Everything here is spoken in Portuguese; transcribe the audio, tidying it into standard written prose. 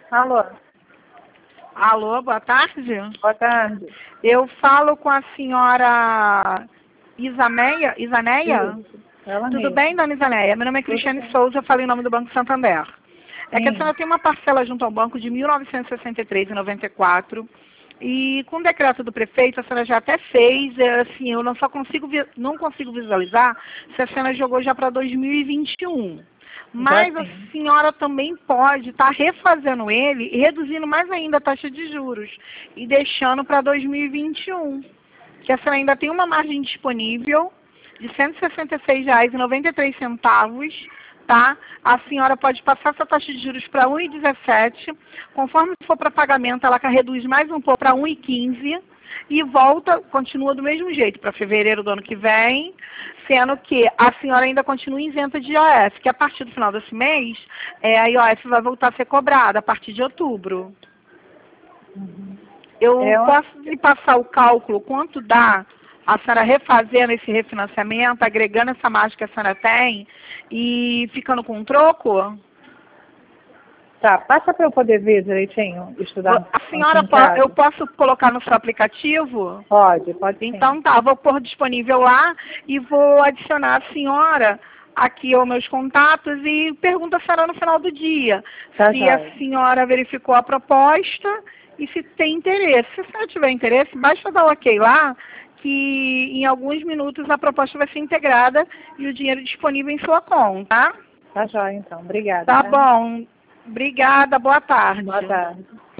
Alô, Alô, boa tarde. boa tarde. Eu falo com a senhora Isaneia? Isso, ela Tudo mesma. bem, dona Isaneia? Meu nome é Tudo Cristiane bem. Souza, eu falo em nome do Banco Santander. É que a Sim, senhora tem uma parcela junto ao banco de R$ 1.963,94 e com o decreto do prefeito a senhora já até fez, assim, eu não consigo visualizar se a senhora jogou já para 2021. já Mas a sim. senhora também pode estar refazendo ele e reduzindo mais ainda a taxa de juros e deixando para 2021, que a senhora ainda tem uma margem disponível de R$ 166,93, tá? A senhora pode passar essa taxa de juros para 1,17, conforme for para pagamento, ela reduz mais um pouco para 1,15 e volta, continua do mesmo jeito para fevereiro do ano que vem, sendo que a senhora ainda continua isenta de IOF, que a partir do final desse mês, a IOF vai voltar a ser cobrada a partir de outubro. Eu É, posso lhe passar o cálculo, quanto dá a senhora refazendo esse refinanciamento, agregando essa margem que a senhora tem e ficando com um troco? tá, passa para eu poder ver direitinho, estudar A aqui senhora, em casa. eu posso colocar no seu aplicativo? Pode sim. Então tá, vou pôr disponível lá e vou adicionar a senhora aqui aos meus contatos e pergunto a senhora no final do dia Tá se a jóia. senhora verificou a proposta e se tem interesse. Se a senhora tiver interesse, basta dar o ok lá, que em alguns minutos a proposta vai ser integrada e o dinheiro disponível em sua conta. Tá jóia, então. Obrigada, Tá tá? bom. Obrigada, boa tarde. Boa tarde.